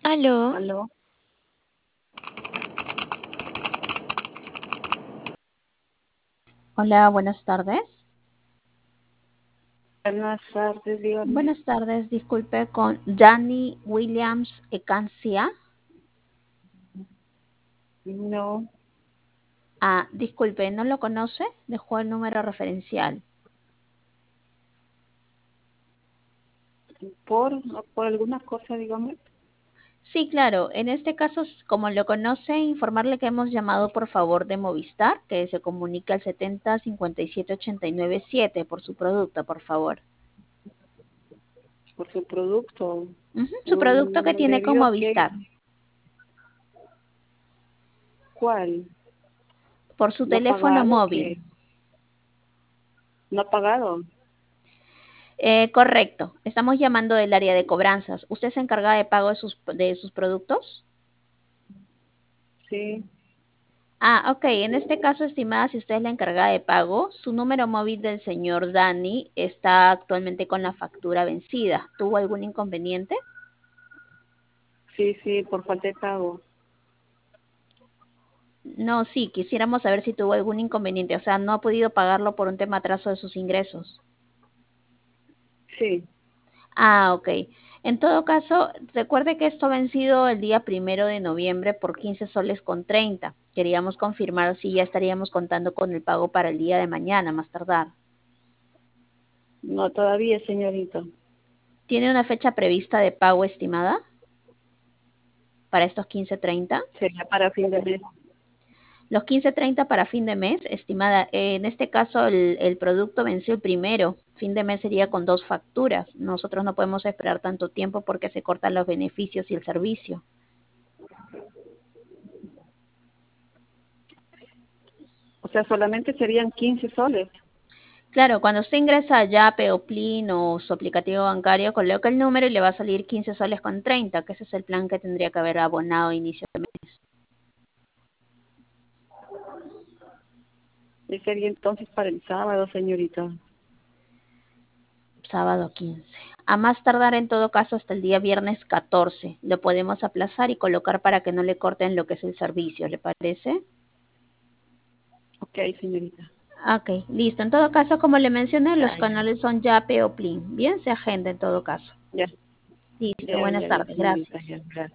Aló, Aló. Hola, buenas tardes. Buenas tardes, dígame. Buenas tardes, disculpe con Danny Williams Ecancia. No, Ah, disculpe, ¿no lo conoce? Dejó el número referencial. por, por alguna cosa, dígame. Sí, claro. En este caso, como lo conoce, informarle que hemos llamado por favor de Movistar, que se comunica al 70 57 89 7 por su producto, por favor. Por su producto. Ujú, su producto que tiene con Debido a que, Movistar, ¿cuál? por su ¿No ha teléfono pagado? móvil. ¿Qué? ¿No ha pagado? Correcto. Estamos llamando del área de cobranzas. ¿Usted se encarga de pago de sus productos? Sí. Ah, ok. En este caso, estimada, si usted es la encargada de pago, su número móvil del señor Dani está actualmente con la factura vencida. ¿Tuvo algún inconveniente? Sí, sí, por falta de pago. No, sí, quisiéramos saber si tuvo algún inconveniente. O sea, no ha podido pagarlo por un tema atraso de sus ingresos. Sí. Ah, ok. En todo caso, recuerde que esto ha vencido el día 1 de noviembre por 15 soles con 30. Queríamos confirmar si ya estaríamos contando con el pago para el día de mañana, más tardar. No, todavía, señorita. ¿Tiene una fecha prevista de pago estimada para estos 15:30? Sería para fin de mes. Los 15:30 para fin de mes, estimada. En este caso, el producto venció el primero. Fin de mes sería con dos facturas. Nosotros no podemos esperar tanto tiempo porque se cortan los beneficios y el servicio. O sea, solamente serían 15 soles. Claro, cuando usted ingresa a Yape o Plin o su aplicativo bancario, coloca el número y le va a salir 15 soles con 30, que ese es el plan que tendría que haber abonado a inicio de mes, Y sería entonces para el sábado, señorita. sábado 15. A más tardar en todo caso hasta el día viernes 14. Lo podemos aplazar y colocar para que no le corten lo que es el servicio, ¿le parece? Ok, señorita. Ok, listo. En todo caso, como le mencioné, los Ya, ya. canales son Yape o Plin. Bien, se agenda en todo caso. Ya, Listo, ya, buenas ya, ya, tardes, señorita. gracias. Ya, gracias.